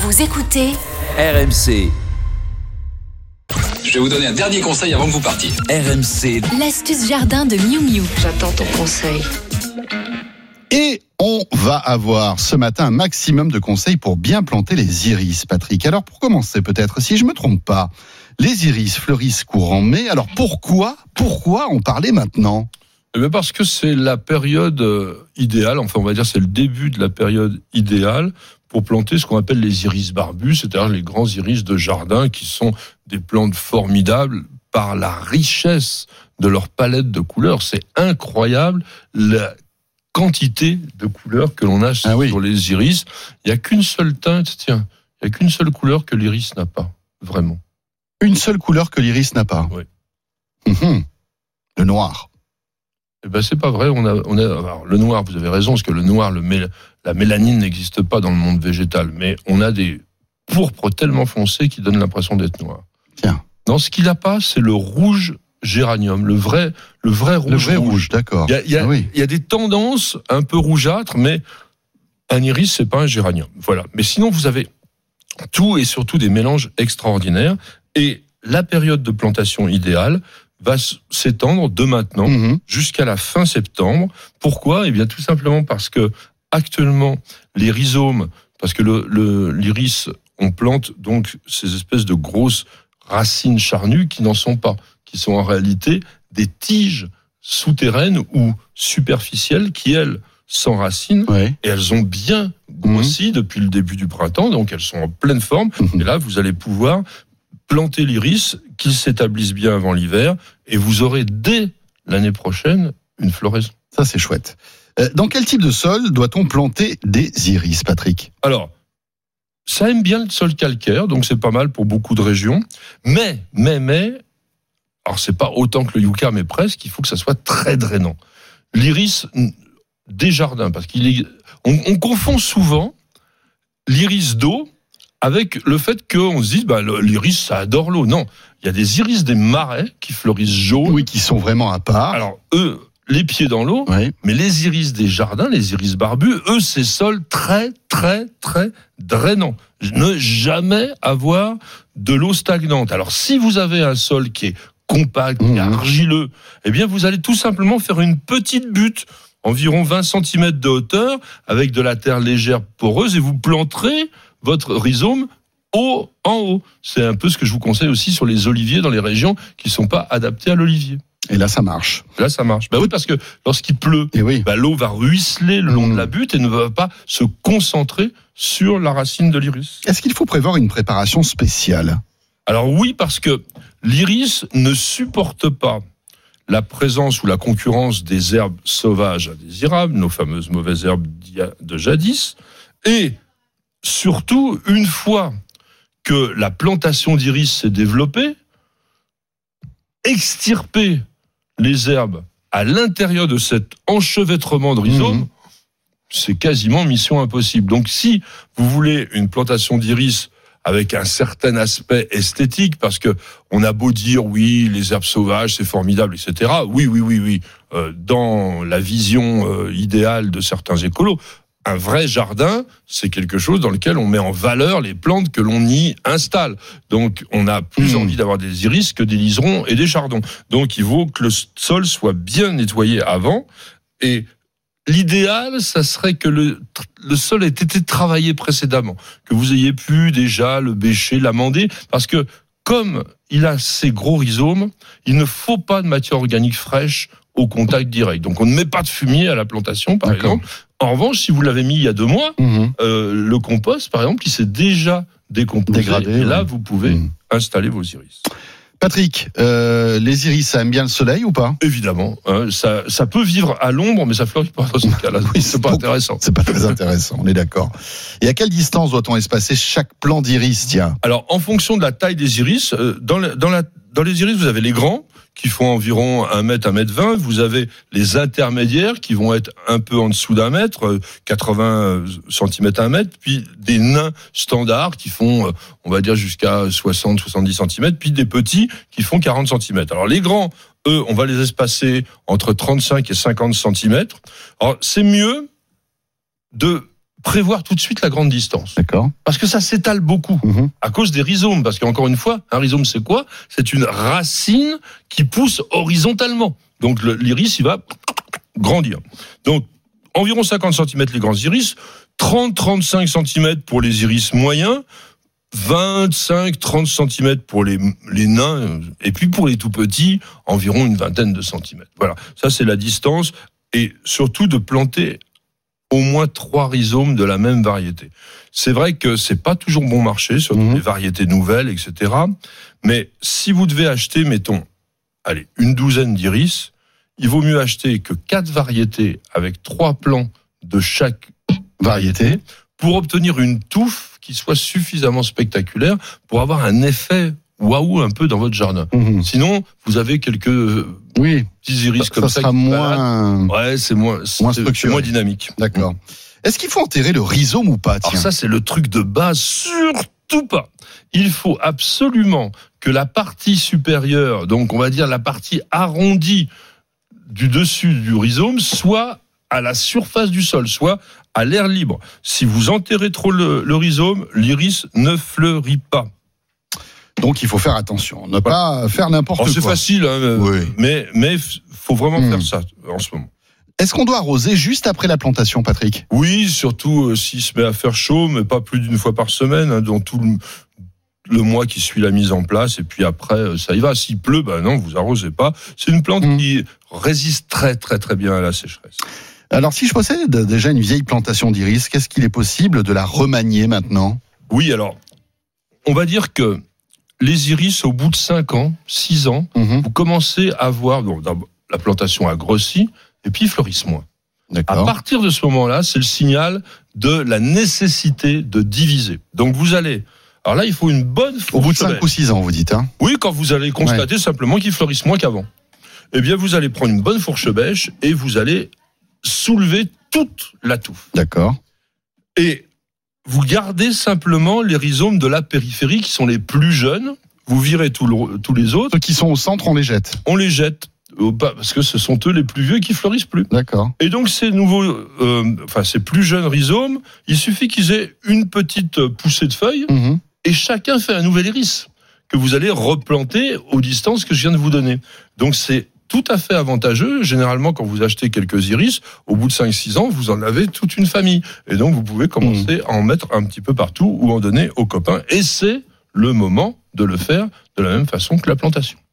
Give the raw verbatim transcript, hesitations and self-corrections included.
Vous écoutez R M C. Je vais vous donner un dernier conseil avant que vous partiez. R M C. L'astuce jardin de Miu Miu. J'attends ton conseil. Et on va avoir ce matin un maximum de conseils pour bien planter les iris, Patrick. Alors pour commencer peut-être, si je me trompe pas, les iris fleurissent courant mai. Alors pourquoi, pourquoi en parler maintenant ? Eh bien parce que c'est la période idéale, enfin on va dire c'est le début de la période idéale pour planter ce qu'on appelle les iris barbus, c'est-à-dire les grands iris de jardin qui sont des plantes formidables par la richesse de leur palette de couleurs. C'est incroyable la quantité de couleurs que l'on a ah oui. sur les iris. Il n'y a qu'une seule teinte, tiens, il n'y a qu'une seule couleur que l'iris n'a pas, vraiment. Une seule couleur que l'iris n'a pas. Oui. Mmh. Le noir. Eh ben c'est pas vrai. On a, on a alors, le noir. Vous avez raison, parce que le noir, le mél, la mélanine n'existe pas dans le monde végétal, mais on a des pourpres tellement foncés qui donnent l'impression d'être noirs. Tiens. Non, ce qu'il n'a pas, c'est le rouge géranium, le vrai, le vrai rouge. Le vrai rouge, rouge. d'accord. Il y a, il y a, ah oui. il y a des tendances un peu rougeâtres, mais un iris, c'est pas un géranium. Voilà. Mais sinon, vous avez tout et surtout des mélanges extraordinaires. Et la période de plantation idéale va s'étendre de maintenant mmh. jusqu'à la fin septembre. Pourquoi ? Eh bien, tout simplement parce que actuellement, les rhizomes, parce que le, le, l'iris, on plante donc ces espèces de grosses racines charnues qui n'en sont pas, qui sont en réalité des tiges souterraines ou superficielles qui, elles, s'enracinent ouais. et elles ont bien grossi mmh. depuis le début du printemps, donc elles sont en pleine forme. Mmh. Et là, vous allez pouvoir planter l'iris, qu'il s'établisse bien avant l'hiver, et vous aurez dès l'année prochaine une floraison. Ça, c'est chouette. Euh, dans quel type de sol doit-on planter des iris, Patrick ? Alors, ça aime bien le sol calcaire, donc c'est pas mal pour beaucoup de régions. Mais, mais, mais, alors c'est pas autant que le yucca, mais presque, il faut que ça soit très drainant. L'iris des jardins, parce qu'il est, on, on confond souvent l'iris d'eau avec le fait qu'on se dise, bah, l'iris, ça adore l'eau. Non, il y a des iris des marais qui fleurissent jaunes. Oui, qui sont vraiment à part. Alors, eux, les pieds dans l'eau, oui. mais les iris des jardins, les iris barbus, eux, c'est sols très, très, très drainants. Ne jamais avoir de l'eau stagnante. Alors, si vous avez un sol qui est compact, mmh. argileux, eh bien, vous allez tout simplement faire une petite butte, environ vingt centimètres de hauteur, avec de la terre légère poreuse, et vous planterez votre rhizome haut en haut. C'est un peu ce que je vous conseille aussi sur les oliviers dans les régions qui ne sont pas adaptées à l'olivier. Et là, ça marche. Là, ça marche. Ben oui, parce que lorsqu'il pleut, oui. ben l'eau va ruisseler le long mmh. de la butte et ne va pas se concentrer sur la racine de l'iris. Est-ce qu'il faut prévoir une préparation spéciale ? Alors oui, parce que l'iris ne supporte pas la présence ou la concurrence des herbes sauvages indésirables, nos fameuses mauvaises herbes de jadis, et surtout, une fois que la plantation d'iris s'est développée, extirper les herbes à l'intérieur de cet enchevêtrement de rhizomes, mmh. c'est quasiment mission impossible. Donc si vous voulez une plantation d'iris avec un certain aspect esthétique, parce que on a beau dire oui, les herbes sauvages c'est formidable, et cetera. Oui, oui, oui, oui. Euh, dans la vision euh, idéale de certains écolos, un vrai jardin, c'est quelque chose dans lequel on met en valeur les plantes que l'on y installe. Donc, on a plus mmh. envie d'avoir des iris que des liserons et des chardons. Donc, il faut que le sol soit bien nettoyé avant. Et l'idéal, ça serait que le, le sol ait été travaillé précédemment, que vous ayez pu déjà le bêcher, l'amender, parce que comme il a ces gros rhizomes, il ne faut pas de matière organique fraîche au contact direct. Donc, on ne met pas de fumier à la plantation, par D'accord. exemple. En revanche, si vous l'avez mis il y a deux mois, mmh. euh, le compost, par exemple, il s'est déjà décomposé. Dégradé, et là, ouais. vous pouvez mmh. installer vos iris. Patrick, euh, les iris, ça aime bien le soleil ou pas ? Évidemment. Hein, ça, ça peut vivre à l'ombre, mais ça fleurit pas dans ce cas-là. Oui, c'est, c'est pas beaucoup, intéressant. C'est pas très intéressant, on est d'accord. Et à quelle distance doit-on espacer chaque plant d'iris, tiens ? Alors, en fonction de la taille des iris, euh, dans, la, dans, la, dans les iris, vous avez les grands, qui font environ un mètre, un mètre vingt. Vous avez les intermédiaires qui vont être un peu en dessous d'un mètre, quatre-vingts centimètres, un mètre, puis des nains standards qui font, on va dire, jusqu'à soixante, soixante-dix centimètres, puis des petits qui font quarante centimètres. Alors les grands, eux, on va les espacer entre trente-cinq et cinquante centimètres. Alors c'est mieux de prévoir tout de suite la grande distance. D'accord. Parce que ça s'étale beaucoup Mmh. à cause des rhizomes. Parce qu'encore une fois, un rhizome, c'est quoi ? C'est une racine qui pousse horizontalement. Donc le, l'iris, il va grandir. Donc environ cinquante centimètres les grands iris, trente à trente-cinq centimètres pour les iris moyens, vingt-cinq à trente centimètres pour les, les nains, et puis pour les tout petits, environ une vingtaine de centimètres. Voilà, ça c'est la distance, et surtout de planter au moins trois rhizomes de la même variété. C'est vrai que c'est pas toujours bon marché, surtout Mmh. les variétés nouvelles, et cetera. Mais si vous devez acheter, mettons, allez, une douzaine d'iris, il vaut mieux acheter que quatre variétés avec trois plants de chaque variété pour obtenir une touffe qui soit suffisamment spectaculaire pour avoir un effet waouh un peu dans votre jardin. Mmh. Sinon, vous avez quelques Oui, petits iris ça, comme ça ça. sera qui moins... Ouais, c'est moins, c'est, moins c'est structuré. moins dynamique. D'accord. Est-ce qu'il faut enterrer le rhizome ou pas? Alors Tiens. ça, c'est le truc de base, surtout pas. Il faut absolument que la partie supérieure, donc on va dire la partie arrondie du dessus du rhizome, soit à la surface du sol, soit à l'air libre. Si vous enterrez trop le, le rhizome, l'iris ne fleurit pas. Donc il faut faire attention, ne pas faire n'importe Alors, quoi. c'est facile, hein, Oui. mais mais faut vraiment Mmh. faire ça en ce moment. Est-ce qu'on doit arroser juste après la plantation, Patrick? Oui, surtout euh, s'il se met à faire chaud, mais pas plus d'une fois par semaine, hein, dans tout le, le mois qui suit la mise en place, et puis après, euh, ça y va. S'il pleut, ben non, vous arrosez pas. C'est une plante Mmh. qui résiste très très très bien à la sécheresse. Alors si je possède déjà une vieille plantation d'iris, qu'est-ce qu'il est possible de la remanier maintenant? Oui, alors, on va dire que les iris, au bout de cinq ans, six ans, Mmh. vous commencez à voir, donc, d'abord, la plantation a grossi, et puis ils fleurissent moins. À D'accord. partir de ce moment-là, c'est le signal de la nécessité de diviser. Donc vous allez... Alors là, il faut une bonne fourche Au bout de cinq bêche. ou six ans, vous dites, hein? Oui, quand vous allez constater simplement qu'ils fleurissent moins qu'avant. Eh bien, vous allez prendre une bonne fourche bêche et vous allez soulever toute la touffe. D'accord. Et vous gardez simplement les rhizomes de la périphérie qui sont les plus jeunes. Vous virez tout le- tous les autres. Ceux qui sont au centre, on les jette. On les jette au bas, parce que ce sont eux les plus vieux qui fleurissent plus. D'accord. Et donc ces nouveaux, euh, enfin ces plus jeunes rhizomes, il suffit qu'ils aient une petite poussée de feuilles Mmh. et chacun fait un nouvel iris que vous allez replanter aux distances que je viens de vous donner. Donc c'est tout à fait avantageux. Généralement, quand vous achetez quelques iris, au bout de cinq six ans, vous en avez toute une famille. Et donc vous pouvez commencer à en mettre un petit peu partout ou en donner aux copains. Et c'est le moment de le faire de la même façon que la plantation.